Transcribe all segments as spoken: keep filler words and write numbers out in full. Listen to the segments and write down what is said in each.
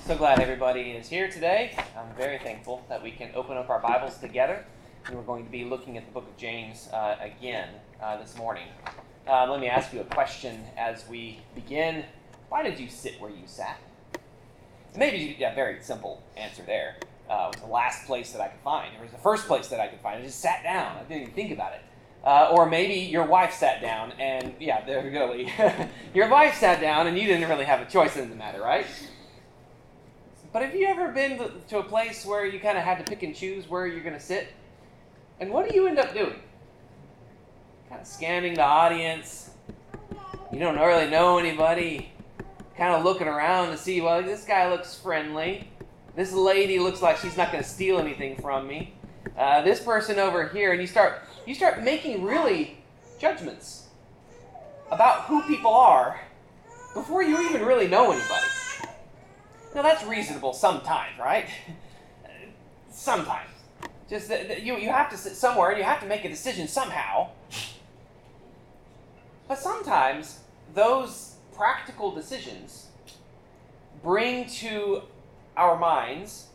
So glad everybody is here today. I'm very thankful that we can open up our Bibles together. And we're going to be looking at the book of James uh, again uh, this morning. Uh, let me ask you a question as we begin. Why did you sit where you sat? Maybe you yeah, very simple answer there. Uh, it was the last place that I could find. It was the first place that I could find. I just sat down. I didn't even think about it. Uh, or maybe your wife sat down and, yeah, there we go, Lee. Your wife sat down and you didn't really have a choice in the matter, right? But have you ever been to, to a place where you kind of had to pick and choose where you're going to sit? And what do you end up doing? Kind of scanning the audience. You don't really know anybody. Kind of looking around to see, well, this guy looks friendly. This lady looks like she's not going to steal anything from me. Uh, this person over here, and you start you start making really judgments about who people are before you even really know anybody. Now that's reasonable sometimes, right? Sometimes, just that, that you you have to sit somewhere and you have to make a decision somehow. But sometimes those practical decisions bring to our minds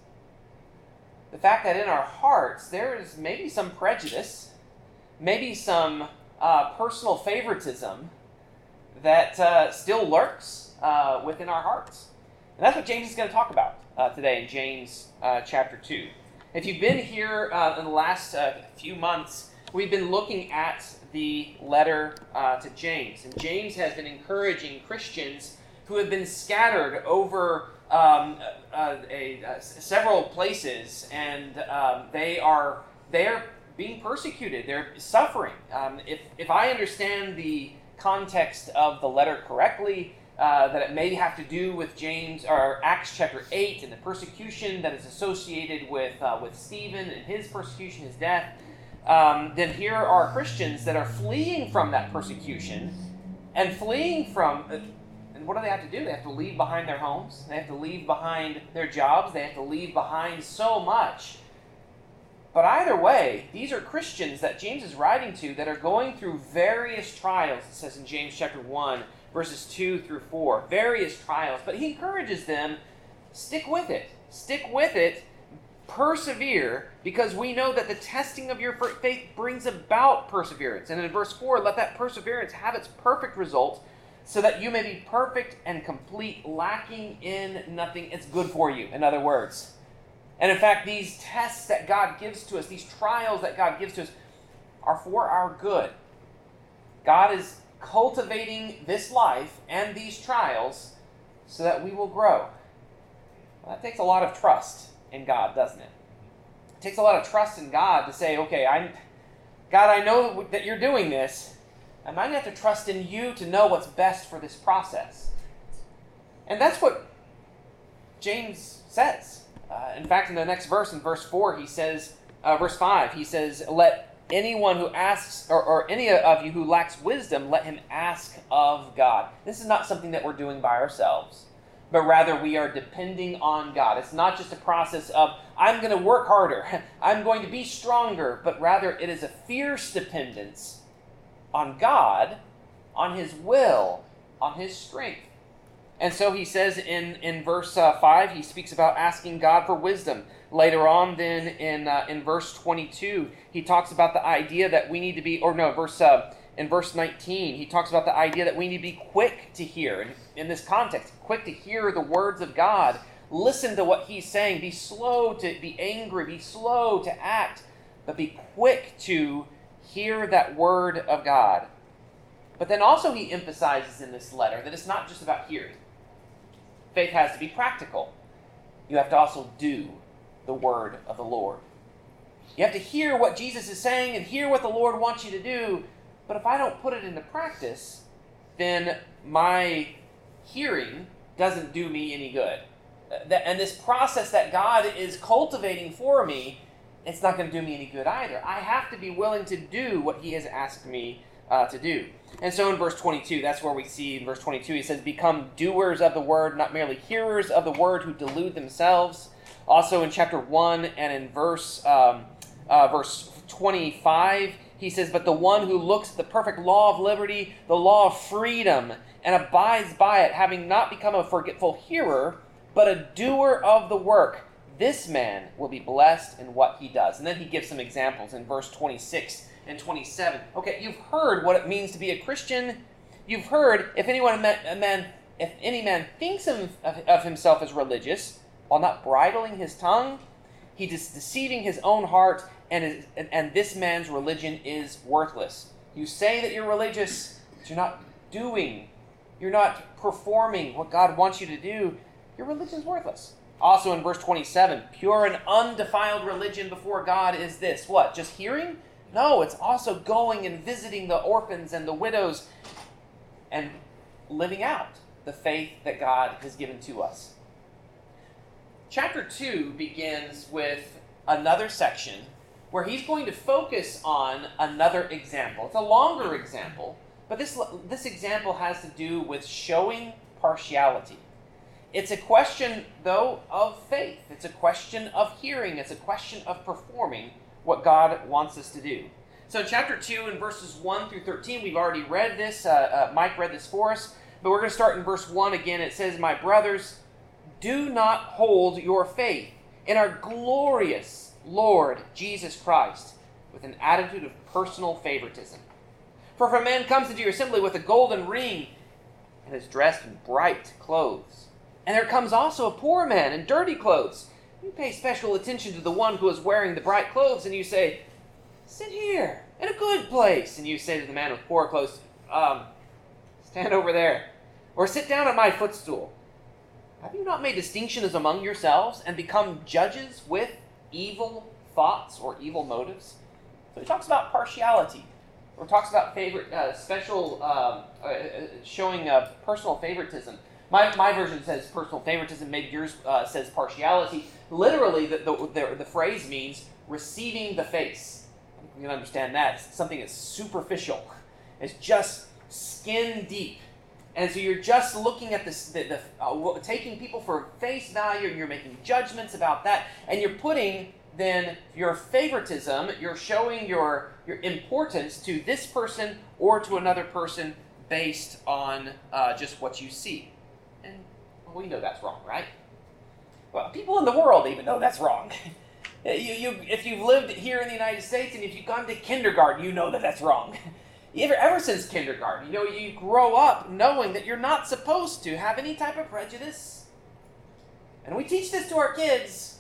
the fact that in our hearts there is maybe some prejudice, maybe some uh, personal favoritism that uh, still lurks uh, within our hearts. And that's what James is going to talk about uh, today in James uh, chapter two. If you've been here uh, in the last uh, few months, we've been looking at the letter uh, to James. And James has been encouraging Christians who have been scattered over Um, uh, a, uh, several places, and um, they are they are being persecuted. They're suffering. Um, if if I understand the context of the letter correctly, uh, that it may have to do with James or Acts chapter eight and the persecution that is associated with uh, with Stephen and his persecution, his death. Um, then here are Christians that are fleeing from that persecution and fleeing from. Uh, And what do they have to do? They have to leave behind their homes. They have to leave behind their jobs. They have to leave behind so much. But either way, these are Christians that James is writing to that are going through various trials. It says in James chapter one, verses two through four, various trials. But he encourages them, stick with it. Stick with it. Persevere, because we know that the testing of your faith brings about perseverance. And in verse four, let that perseverance have its perfect result, so that you may be perfect and complete, lacking in nothing. It's good for you, in other words. And in fact, these tests that God gives to us, these trials that God gives to us, are for our good. God is cultivating this life and these trials so that we will grow. Well, that takes a lot of trust in God, doesn't it? It takes a lot of trust in God to say, okay, I'm, God, I know that you're doing this. I might have to trust in you to know what's best for this process. And that's what James says. Uh, in fact, in the next verse, in verse four, he says, uh, verse five, he says, let anyone who asks, or, or any of you who lacks wisdom, let him ask of God. This is not something that we're doing by ourselves, but rather we are depending on God. It's not just a process of, I'm going to work harder, I'm going to be stronger, but rather it is a fierce dependence on God, on His will, on His strength. And so he says in, in verse uh, five, he speaks about asking God for wisdom. Later on then in uh, in verse twenty-two, he talks about the idea that we need to be, or no, verse uh, in verse nineteen, he talks about the idea that we need to be quick to hear. And in this context, quick to hear the words of God. Listen to what He's saying. Be slow to be angry. Be slow to act. But be quick to hear that word of God. But then also he emphasizes in this letter that it's not just about hearing. Faith has to be practical. You have to also do the word of the Lord. You have to hear what Jesus is saying and hear what the Lord wants you to do. But if I don't put it into practice, then my hearing doesn't do me any good. And this process that God is cultivating for me, it's not going to do me any good either. I have to be willing to do what He has asked me uh, to do. And so in verse twenty-two, that's where we see in verse twenty-two, he says, become doers of the word, not merely hearers of the word who delude themselves. Also in chapter one and in verse, um, uh, verse twenty-five, he says, but the one who looks at the perfect law of liberty, the law of freedom, and abides by it, having not become a forgetful hearer, but a doer of the work, this man will be blessed in what he does. And then he gives some examples in verse twenty-six and twenty-seven. Okay, you've heard what it means to be a Christian. You've heard if anyone a man, if any man thinks of, of, of himself as religious, while not bridling his tongue, he is deceiving his own heart, and, is, and, and this man's religion is worthless. You say that you're religious, but you're not doing, you're not performing what God wants you to do. Your religion is worthless. Also in verse twenty-seven, pure and undefiled religion before God is this. What? Just hearing? No, it's also going and visiting the orphans and the widows and living out the faith that God has given to us. Chapter two begins with another section where he's going to focus on another example. It's a longer example, but this, this example has to do with showing partiality. It's a question, though, of faith. It's a question of hearing. It's a question of performing what God wants us to do. So in chapter two, in verses one through thirteen, we've already read this. Uh, uh, Mike read this for us. But we're going to start in verse one again. It says, "My brothers, do not hold your faith in our glorious Lord Jesus Christ with an attitude of personal favoritism. For if a man comes into your assembly with a golden ring and is dressed in bright clothes, and there comes also a poor man in dirty clothes, you pay special attention to the one who is wearing the bright clothes, and you say, 'Sit here in a good place.' And you say to the man with poor clothes, um, 'Stand over there,' or 'Sit down at my footstool.' Have you not made distinctions among yourselves and become judges with evil thoughts or evil motives?" So he talks about partiality, or talks about favorite, uh, special, um, uh, showing uh, personal favoritism. My, my version says personal favoritism. Maybe yours uh, says partiality. Literally, the, the, the, the phrase means receiving the face. You can understand that. It's something that's superficial. It's just skin deep. And so you're just looking at this, the, the, uh, taking people for face value, and you're making judgments about that, and you're putting then your favoritism, you're showing your, your importance to this person or to another person based on uh, just what you see. And well, we know that's wrong, right? Well, people in the world even know that's wrong. you, you, if you've lived here in the United States and if you've gone to kindergarten, you know that that's wrong. Ever, ever since kindergarten, you know, you grow up knowing that you're not supposed to have any type of prejudice. And we teach this to our kids.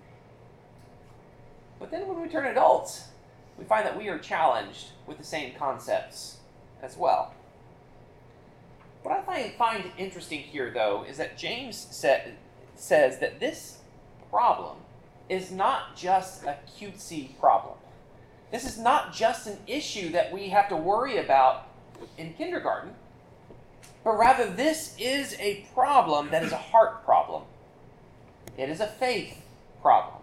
But then when we turn adults, we find that we are challenged with the same concepts as well. What I find, find interesting here, though, is that James said, says that this problem is not just a cutesy problem. This is not just an issue that we have to worry about in kindergarten, but rather this is a problem that is a heart problem. It is a faith problem.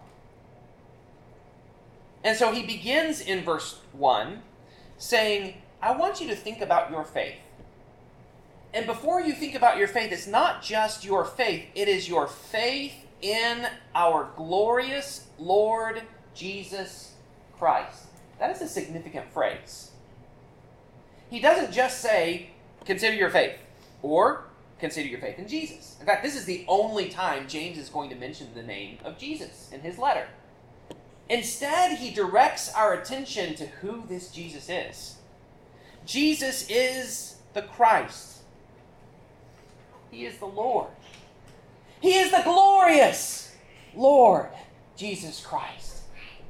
And so he begins in verse one saying, I want you to think about your faith. And before you think about your faith, it's not just your faith, it is your faith in our glorious Lord Jesus Christ. That is a significant phrase. He doesn't just say, consider your faith, or consider your faith in Jesus. In fact, this is the only time James is going to mention the name of Jesus in his letter. Instead, he directs our attention to who this Jesus is. Jesus is the Christ. He is the Lord. He is the glorious Lord Jesus Christ.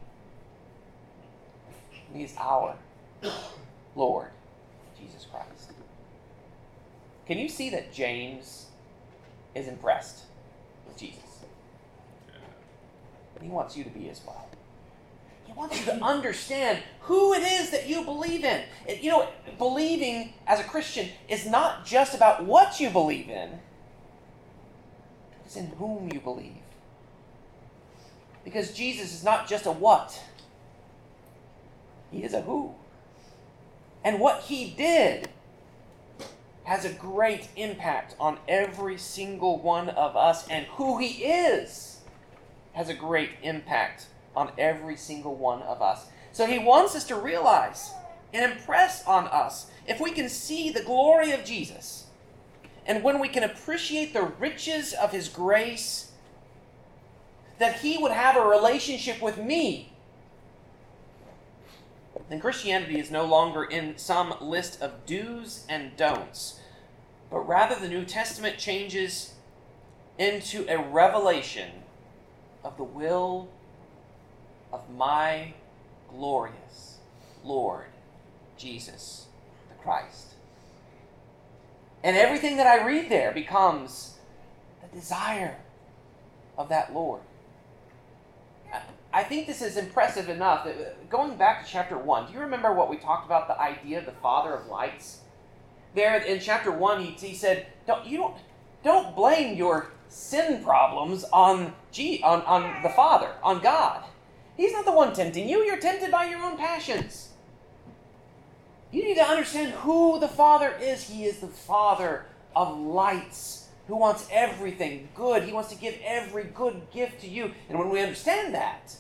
He is our Lord Jesus Christ. Can you see that James is impressed with Jesus? He wants you to be as well. He wants you to understand who it is that you believe in. You know, believing as a Christian is not just about what you believe in. It's in whom you believe. Because Jesus is not just a what. He is a who. And what he did has a great impact on every single one of us. And who he is has a great impact on every single one of us. So he wants us to realize and impress on us, if we can see the glory of Jesus, and when we can appreciate the riches of his grace, that he would have a relationship with me, then Christianity is no longer in some list of do's and don'ts, but rather the New Testament changes into a revelation of the will of my glorious Lord Jesus the Christ. And everything that I read there becomes the desire of that Lord. I think this is impressive enough that going back to chapter one, do you remember what we talked about, the idea of the Father of lights? There in chapter one, he, he said, don't, you don't, don't blame your sin problems on, G, on, on the Father, on God. He's not the one tempting you. You're tempted by your own passions. You need to understand who the Father is. He is the Father of lights, who wants everything good. He wants to give every good gift to you. And when we understand that,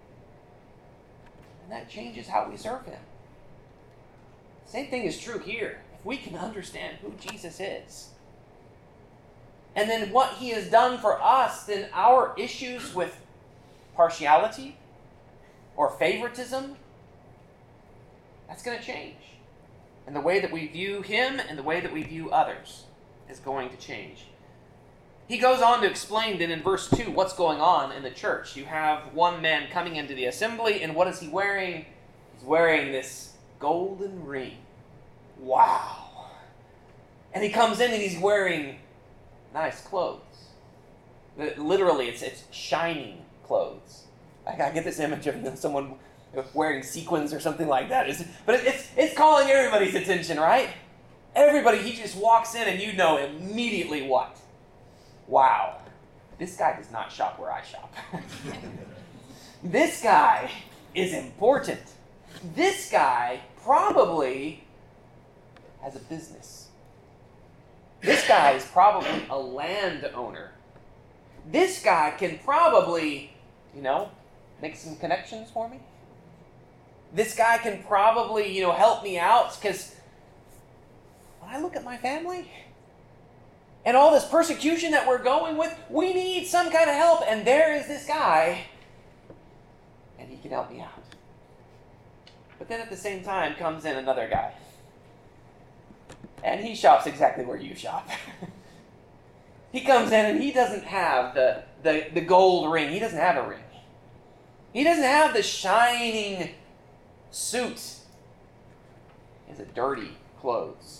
then that changes how we serve him. Same thing is true here. If we can understand who Jesus is, and then what he has done for us, then our issues with partiality or favoritism, that's going to change. And the way that we view him and the way that we view others is going to change. He goes on to explain then in verse two what's going on in the church. You have one man coming into the assembly, and what is he wearing? He's wearing this golden ring. Wow. And he comes in and he's wearing nice clothes. Literally, it's it's shining clothes. Like I get this image of, you know, someone wearing sequins or something like that. It's, but it's it's calling everybody's attention, right? Everybody, he just walks in and you know immediately what? Wow, this guy does not shop where I shop. This guy is important. This guy probably has a business. This guy is probably a landowner. This guy can probably, you know, make some connections for me. This guy can probably, you know, help me out, because when I look at my family and all this persecution that we're going with, we need some kind of help. And there is this guy, and he can help me out. But then at the same time comes in another guy, and he shops exactly where you shop. He comes in and he doesn't have the, the, the gold ring. He doesn't have a ring. He doesn't have the shining suit. He has a dirty clothes.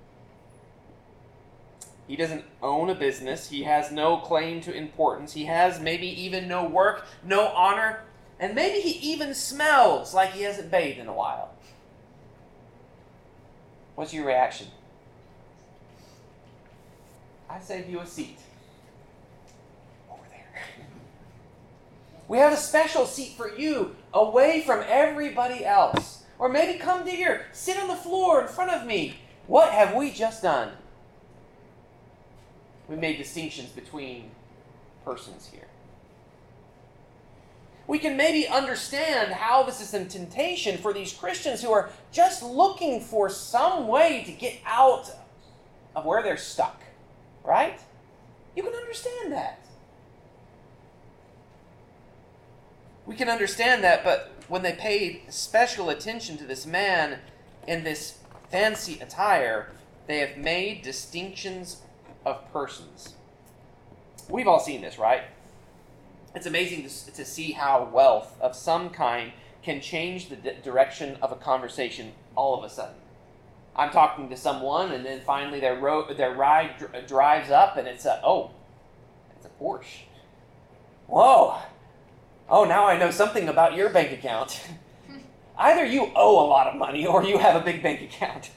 He doesn't own a business. He has no claim to importance. He has maybe even no work, no honor, and maybe he even smells like he hasn't bathed in a while. What's your reaction? I save you a seat. Over there. We have a special seat for you, away from everybody else. Or maybe come to here, sit on the floor in front of me. What have we just done? We made distinctions between persons here. We can maybe understand how this is a temptation for these Christians who are just looking for some way to get out of where they're stuck. Right? You can understand that. We can understand that, but when they paid special attention to this man in this fancy attire, they have made distinctions of persons. We've all seen this, right? It's amazing to, to see how wealth of some kind can change the di- direction of a conversation all of a sudden. I'm talking to someone, and then finally their ro- their ride dr- drives up, and it's a, oh, it's a Porsche. Whoa. Oh, now I know something about your bank account. Either you owe a lot of money, or you have a big bank account.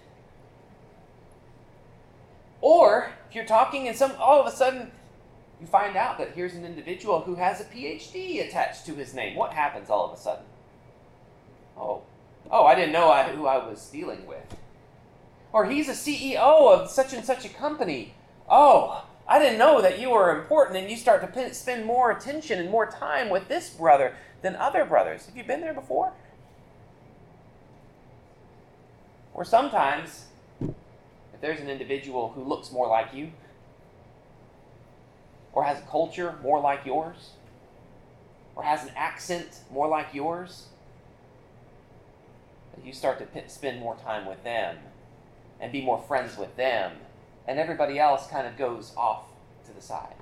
Or, if you're talking and some all of a sudden you find out that here's an individual who has a P H D attached to his name. What happens all of a sudden? Oh, oh, I didn't know I, who I was dealing with. Or he's a C E O of such and such a company. Oh, I didn't know that you were important, and you start to p- spend more attention and more time with this brother than other brothers. Have you been there before? Or sometimes, if there's an individual who looks more like you, or has a culture more like yours, or has an accent more like yours, that you start to p- spend more time with them and be more friends with them, and everybody else kind of goes off to the side.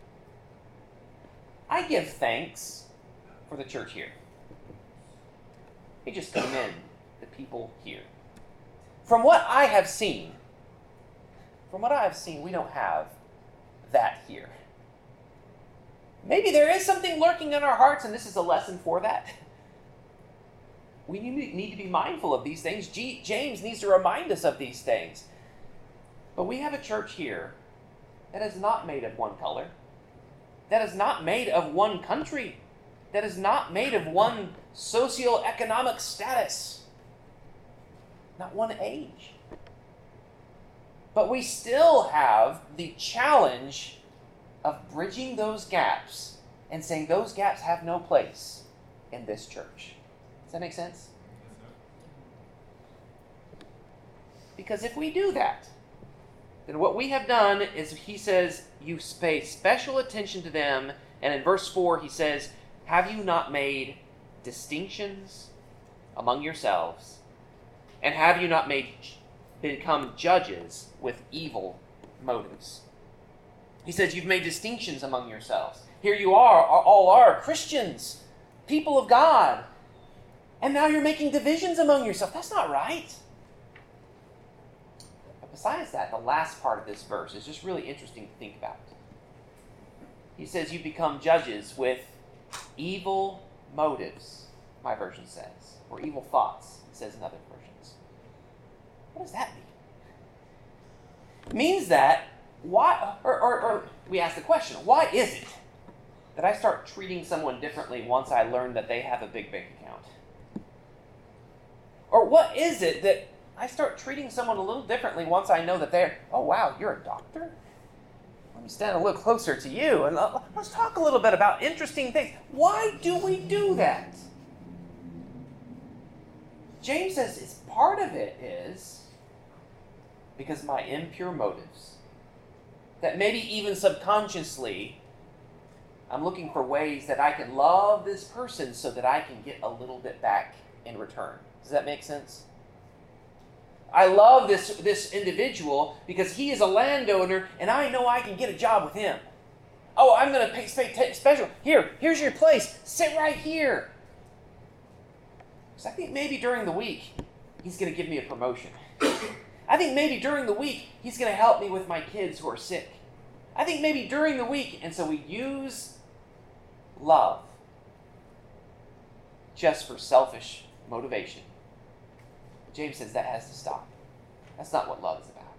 I give thanks for the church here. We just commend the people here. From what I have seen, from what I have seen, we don't have that here. Maybe there is something lurking in our hearts, and this is a lesson for that. We need to be mindful of these things. G- James needs to remind us of these things. But we have a church here that is not made of one color, that is not made of one country, that is not made of one socioeconomic status, not one age. But we still have the challenge of bridging those gaps and saying those gaps have no place in this church. Does that make sense? Because if we do that, then what we have done is he says, you pay special attention to them. And in verse four, he says, have you not made distinctions among yourselves? And have you not made become judges with evil motives? He says, you've made distinctions among yourselves. Here you are, all are Christians, people of God. And now you're making divisions among yourselves. That's not right. Besides that, the last part of this verse is just really interesting to think about. He says, you become judges with evil motives, my version says, or evil thoughts, it says in other versions. What does that mean? It means that, why, or, or, or we ask the question, why is it that I start treating someone differently once I learn that they have a big bank account? Or what is it that I start treating someone a little differently once I know that they're, oh, wow, you're a doctor? Let me stand a little closer to you, and let's talk a little bit about interesting things. Why do we do that? James says it's part of it is because of my impure motives. That maybe even subconsciously, I'm looking for ways that I can love this person so that I can get a little bit back in return. Does that make sense? I love this, this individual because he is a landowner and I know I can get a job with him. Oh, I'm going to pay, pay special. Here, here's your place. Sit right here. So I think maybe during the week, he's going to give me a promotion. I think maybe during the week, he's going to help me with my kids who are sick. I think maybe during the week, and so we use love just for selfish motivation. James says that has to stop. That's not what love is about.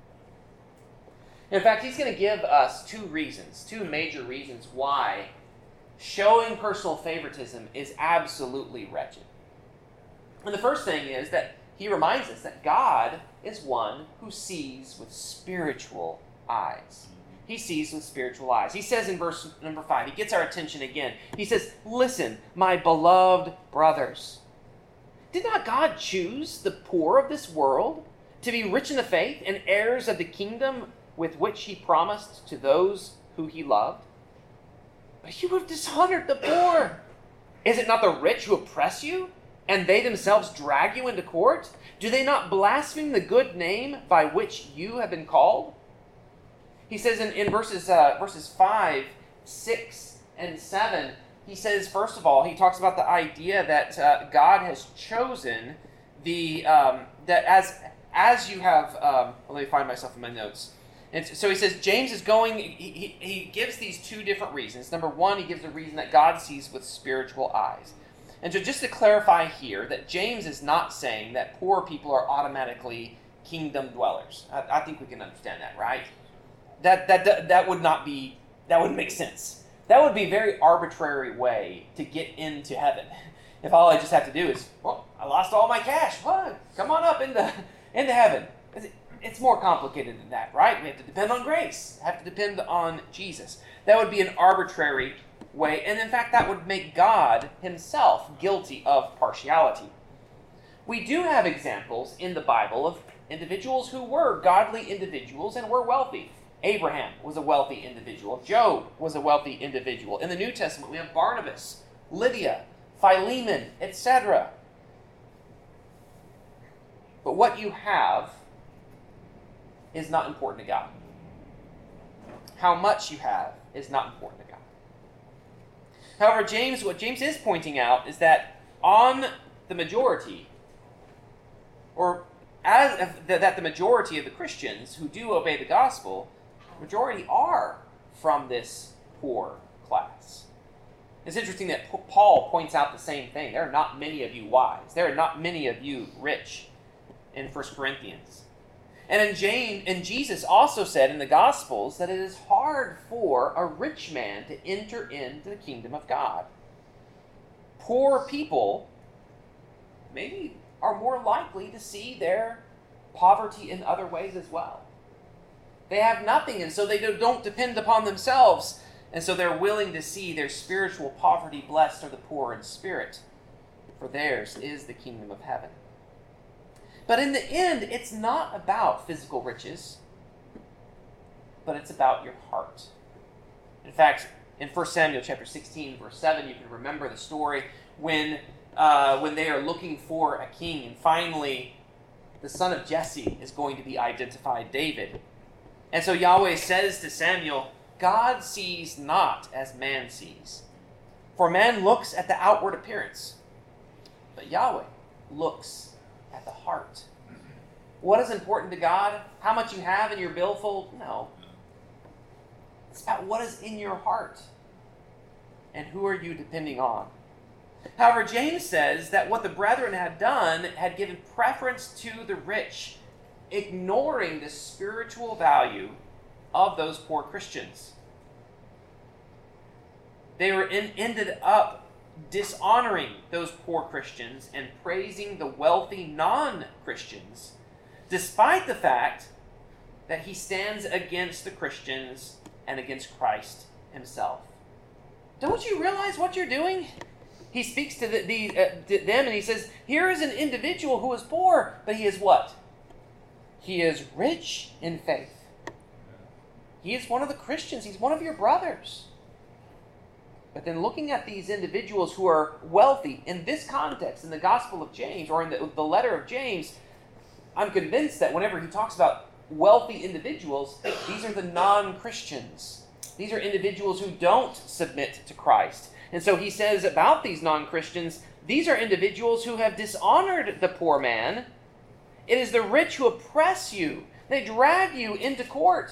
In fact, he's going to give us two reasons, two major reasons why showing personal favoritism is absolutely wretched. And the first thing is that he reminds us that God is one who sees with spiritual eyes. He sees with spiritual eyes. He says in verse number five, he gets our attention again. He says, listen, my beloved brothers. Did not God choose the poor of this world to be rich in the faith and heirs of the kingdom with which he promised to those who he loved? But you have dishonored the poor. Is it not the rich who oppress you, and they themselves drag you into court? Do they not blaspheme the good name by which you have been called? He says in, in verses uh, verses five, six, and seven, he says, first of all, he talks about the idea that uh, God has chosen the, um, that as as you have, um, let me find myself in my notes. And so he says, James is going, he, he, he gives these two different reasons. Number one, he gives the reason that God sees with spiritual eyes. And so just to clarify here, that James is not saying that poor people are automatically kingdom dwellers. I, I think we can understand that, right? That, that, that, that would not be, that wouldn't make sense. That would be a very arbitrary way to get into heaven. If all I just have to do is, well, I lost all my cash. What? Come on up into, into heaven. It's more complicated than that, right? We have to depend on grace. We have to depend on Jesus. That would be an arbitrary way. And in fact, that would make God himself guilty of partiality. We do have examples in the Bible of individuals who were godly individuals and were wealthy. Abraham was a wealthy individual. Job was a wealthy individual. In the New Testament, we have Barnabas, Lydia, Philemon, et cetera. But what you have is not important to God. How much you have is not important to God. However, James, what James is pointing out is that on the majority, or as that the majority of the Christians who do obey the gospel, the majority are from this poor class. It's interesting that Paul points out the same thing. There are not many of you wise. There are not many of you rich in First Corinthians. And in James, and Jesus also said in the Gospels that it is hard for a rich man to enter into the kingdom of God. Poor people maybe are more likely to see their poverty in other ways as well. They have nothing, and so they don't depend upon themselves, and so they're willing to see their spiritual poverty. Blessed are the poor in spirit, for theirs is the kingdom of heaven. But in the end, it's not about physical riches, but it's about your heart. In fact, in First Samuel chapter sixteen, verse seven, you can remember the story when, uh, when they are looking for a king, and finally the son of Jesse is going to be identified, David. And so Yahweh says to Samuel, God sees not as man sees. For man looks at the outward appearance, but Yahweh looks at the heart. What is important to God? How much you have in your billfold? No. It's about what is in your heart. And who are you depending on? However, James says that what the brethren had done had given preference to the rich, ignoring the spiritual value of those poor Christians. They were in, ended up dishonoring those poor Christians and praising the wealthy non-Christians, despite the fact that he stands against the Christians and against Christ himself. Don't you realize what you're doing? He speaks to, the, the, uh, to them and he says, here is an individual who is poor, but he is what? He is rich in faith. He is one of the Christians. He's one of your brothers. But then looking at these individuals who are wealthy, in this context, in the Gospel of James, or in the, the letter of James, I'm convinced that whenever he talks about wealthy individuals, these are the non-Christians. These are individuals who don't submit to Christ. And so he says about these non-Christians, these are individuals who have dishonored the poor man. It is the rich who oppress you. They drag you into court.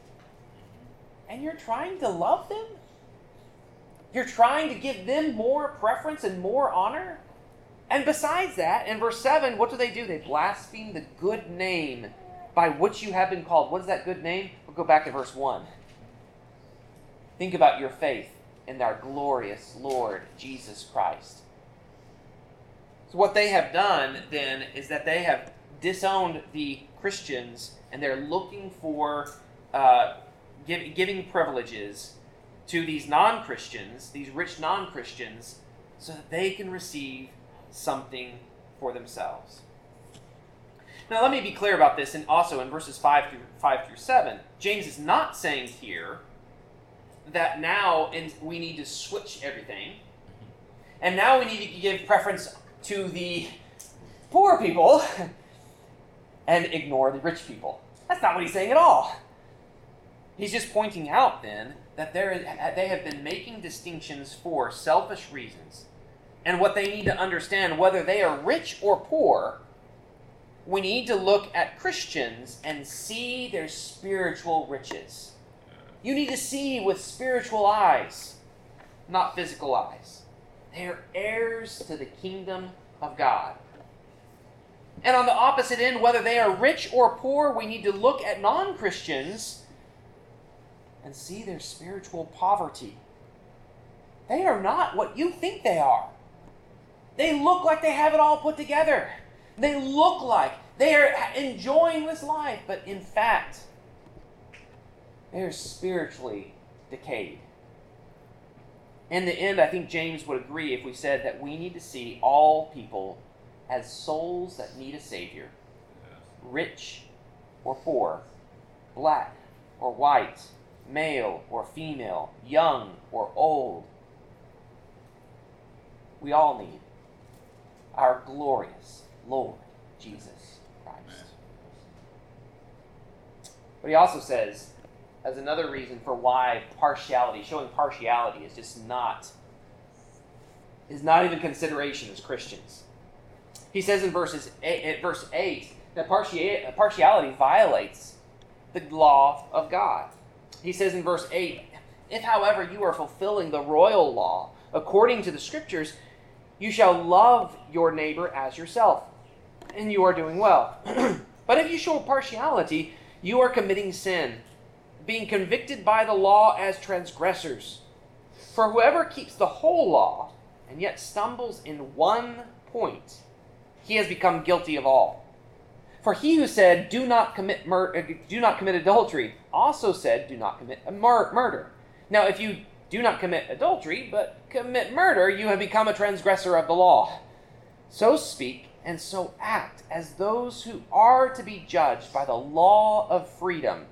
And you're trying to love them? You're trying to give them more preference and more honor? And besides that, in verse seven, what do they do? They blaspheme the good name by which you have been called. What is that good name? We'll go back to verse one. Think about your faith in our glorious Lord Jesus Christ. So what they have done then is that they have disowned the Christians, and they're looking for uh, give, giving privileges to these non-Christians, these rich non-Christians, so that they can receive something for themselves. Now let me be clear about this, and also in verses five through five through seven, James is not saying here that now in, we need to switch everything, and now we need to give preference to the poor people and ignore the rich people. That's not what he's saying at all. He's just pointing out then that there is, they have been making distinctions for selfish reasons. And what they need to understand, whether they are rich or poor, we need to look at Christians and see their spiritual riches. You need to see with spiritual eyes, not physical eyes. They are heirs to the kingdom of God. And on the opposite end, whether they are rich or poor, we need to look at non-Christians and see their spiritual poverty. They are not what you think they are. They look like they have it all put together. They look like they are enjoying this life, but in fact, they are spiritually decayed. In the end, I think James would agree if we said that we need to see all people as souls that need a Savior, rich or poor, black or white, male or female, young or old. We all need our glorious Lord Jesus Christ. But he also says, as another reason for why partiality, showing partiality is just not, is not even consideration as Christians. He says in verses eight, at verse eight that partiality violates the law of God. He says in verse eight, if, however, you are fulfilling the royal law according to the Scriptures, you shall love your neighbor as yourself, and you are doing well. But if you show partiality, you are committing sin, being convicted by the law as transgressors. For whoever keeps the whole law and yet stumbles in one point, he has become guilty of all. For he who said, do not commit mur- do not commit adultery, also said, do not commit a mur- murder. Now, if you do not commit adultery, but commit murder, you have become a transgressor of the law. So speak and so act as those who are to be judged by the law of freedom.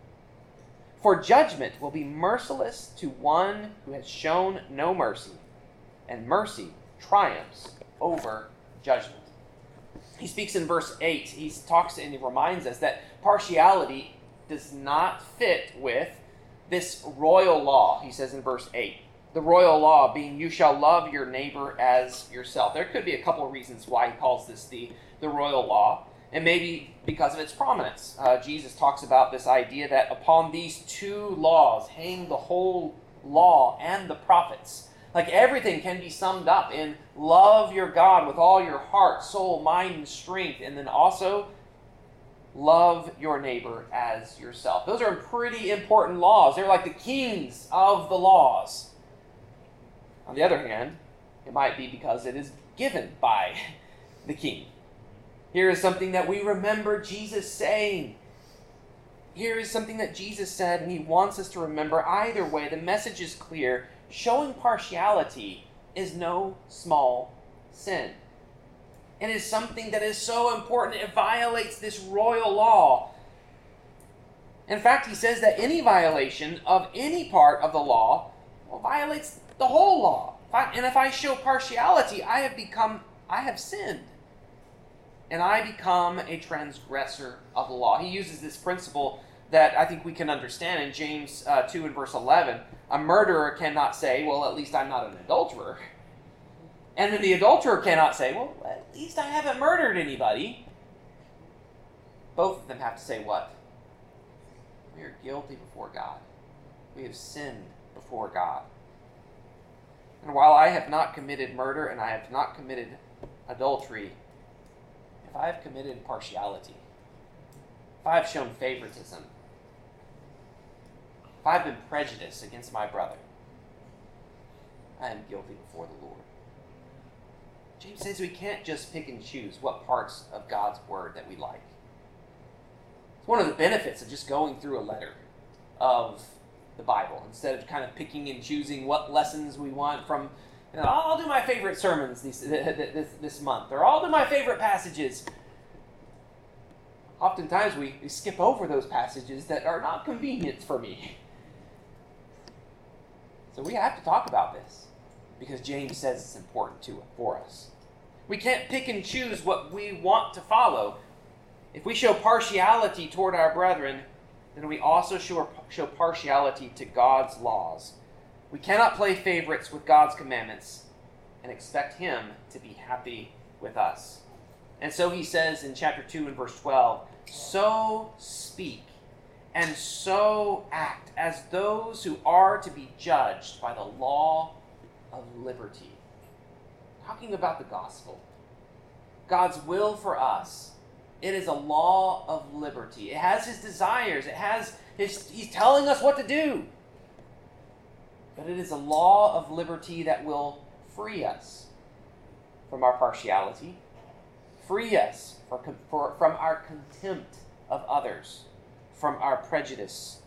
For judgment will be merciless to one who has shown no mercy, and mercy triumphs over judgment. He speaks in verse eight. He talks and he reminds us that partiality does not fit with this royal law, he says in verse eight. The royal law being, you shall love your neighbor as yourself. There could be a couple of reasons why he calls this the, the royal law, and maybe because of its prominence. Uh, Jesus talks about this idea that upon these two laws hang the whole law and the prophets. Like everything can be summed up in love your God with all your heart, soul, mind, and strength, and then also love your neighbor as yourself. Those are pretty important laws. They're like the kings of the laws. On the other hand, it might be because it is given by the king. Here is something that we remember Jesus saying. Here is something that Jesus said, and he wants us to remember. Either way, the message is clear. Showing partiality is no small sin. It is something that is so important, it violates this royal law. In fact, he says that any violation of any part of the law well, violates the whole law. And if I show partiality, I have become, I have sinned. And I become a transgressor of the law. He uses this principle that I think we can understand in James uh, two and verse eleven. A murderer cannot say, well, at least I'm not an adulterer. And then the adulterer cannot say, well, at least I haven't murdered anybody. Both of them have to say what? We are guilty before God. We have sinned before God. And while I have not committed murder and I have not committed adultery, if I have committed partiality, if I have shown favoritism, if I have been prejudiced against my brother, I am guilty before the Lord. James says we can't just pick and choose what parts of God's word that we like. It's one of the benefits of just going through a letter of the Bible instead of kind of picking and choosing what lessons we want from, you know, I'll do my favorite sermons this, this, this month, or I'll do my favorite passages. Oftentimes we, we skip over those passages that are not convenient for me. So we have to talk about this because James says it's important to for us. We can't pick and choose what we want to follow. If we show partiality toward our brethren, then we also show, show partiality to God's laws. We cannot play favorites with God's commandments and expect him to be happy with us. And so he says in chapter two and verse twelve, so speak and so act as those who are to be judged by the law of liberty. Talking about the gospel, God's will for us. It is a law of liberty. It has his desires. It has his, he's telling us what to do. But it is a law of liberty that will free us from our partiality, free us for, for, from our contempt of others, from our prejudice.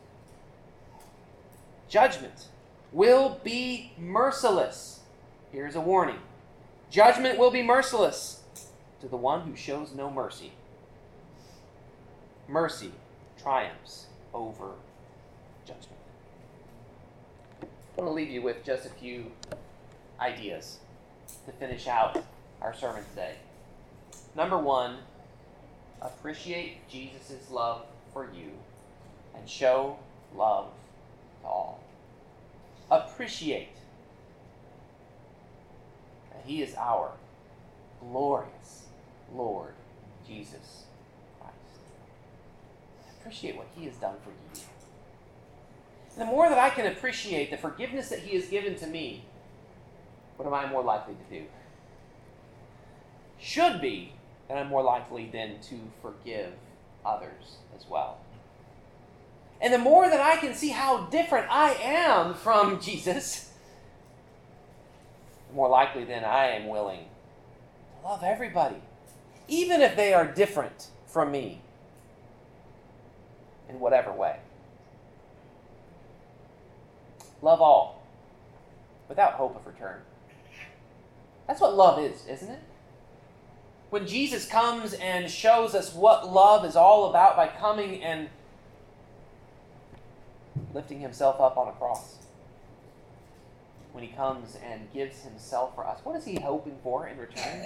Judgment will be merciless. Here's a warning. Judgment will be merciless to the one who shows no mercy. mercy triumphs over judgment. I want to leave you with just a few ideas to finish out our sermon today. Number one, appreciate Jesus' love for you and show love to all. Appreciate that He is our glorious Lord Jesus Christ. Appreciate what He has done for you. And the more that I can appreciate the forgiveness that He has given to me, what am I more likely to do? Should be that I'm more likely then to forgive others as well. And the more that I can see how different I am from Jesus, the more likely then I am willing to love everybody, even if they are different from me in whatever way. Love all, without hope of return. That's what love is, isn't it? When Jesus comes and shows us what love is all about by coming and lifting Himself up on a cross. When He comes and gives Himself for us, what is He hoping for in return?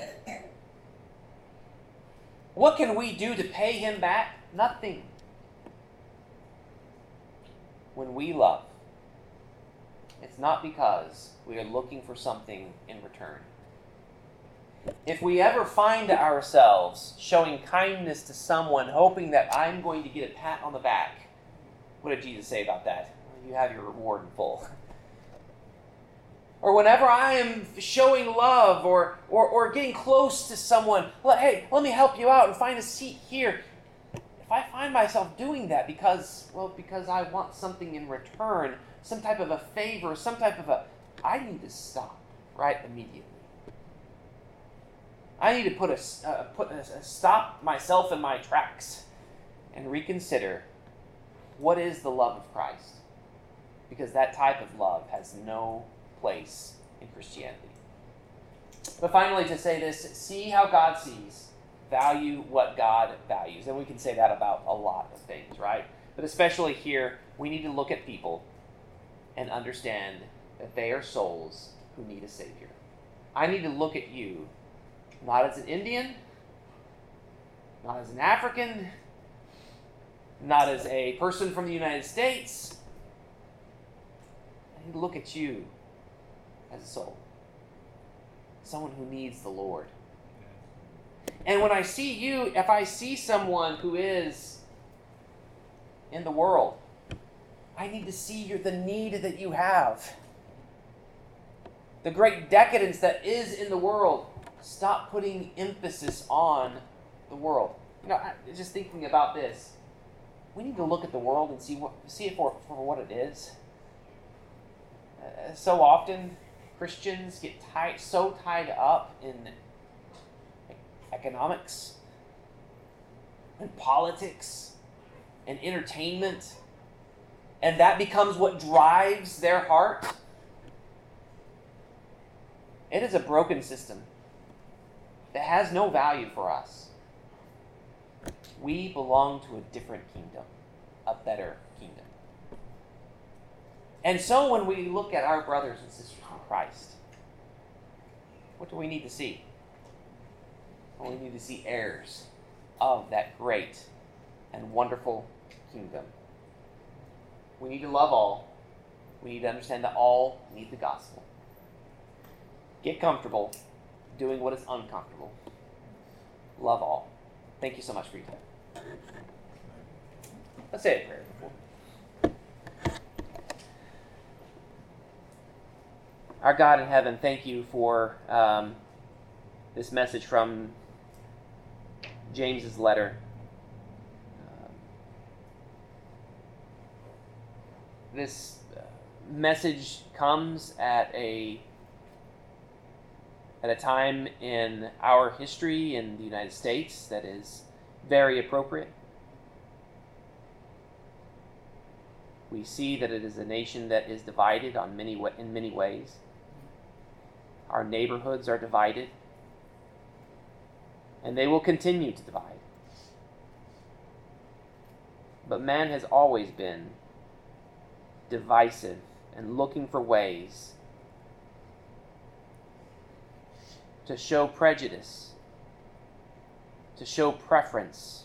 What can we do to pay Him back? Nothing. When we love, it's not because we are looking for something in return. If we ever find ourselves showing kindness to someone, hoping that I'm going to get a pat on the back, what did Jesus say about that? You have your reward in full. Or whenever I am showing love or, or, or getting close to someone, let, hey, let me help you out and find a seat here. If I find myself doing that because, well, because I want something in return, some type of a favor, some type of a, I need to stop right immediately. I need to put a, uh, put a, a stop myself in my tracks and reconsider what is the love of Christ, because that type of love has no place in Christianity. But finally, to say this, see how God sees, value what God values. And we can say that about a lot of things, right? But especially here, we need to look at people and understand that they are souls who need a Savior. I need to look at you not as an Indian, not as an African, not as a person from the United States. I need to look at you as a soul. Someone who needs the Lord. And when I see you, if I see someone who is in the world, I need to see your, the need that you have. The great decadence that is in the world. Stop putting emphasis on the world. You know, I, just thinking about this, we need to look at the world and see what see it for, for what it is. Uh, so often, Christians get tied, so tied up in economics, and politics, and entertainment, and that becomes what drives their heart. It is a broken system that has no value for us. We belong to a different kingdom, a better kingdom. And so when we look at our brothers and sisters in Christ, what do we need to see? Well, we need to see heirs of that great and wonderful kingdom. We need to love all. We need to understand that all need the gospel. Get comfortable doing what is uncomfortable. Love all. Thank you so much for your time. Let's say a prayer before. Our God in heaven, thank you for um, this message from James's letter. Um, this message comes at a at a time in our history in the United States that is very appropriate. We see that it is a nation that is divided on many wa- in many ways. Our neighborhoods are divided, and they will continue to divide. But man has always been divisive and looking for ways to show prejudice, to show preference,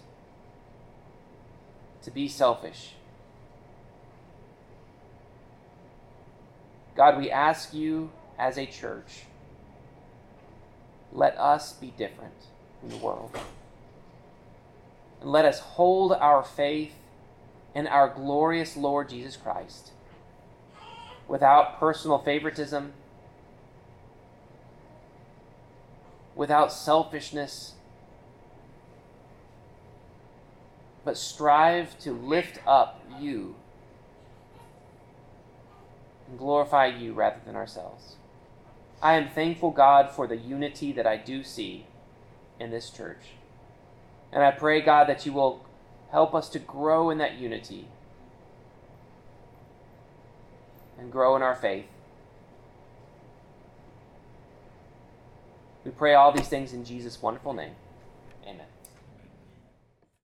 to be selfish. God, we ask you as a church, let us be different in the world. And let us hold our faith in our glorious Lord Jesus Christ without personal favoritism, without selfishness, but strive to lift up you and glorify you rather than ourselves. I am thankful, God, for the unity that I do see in this church. And I pray, God, that you will help us to grow in that unity and grow in our faith. We pray all these things in Jesus' wonderful name. Amen.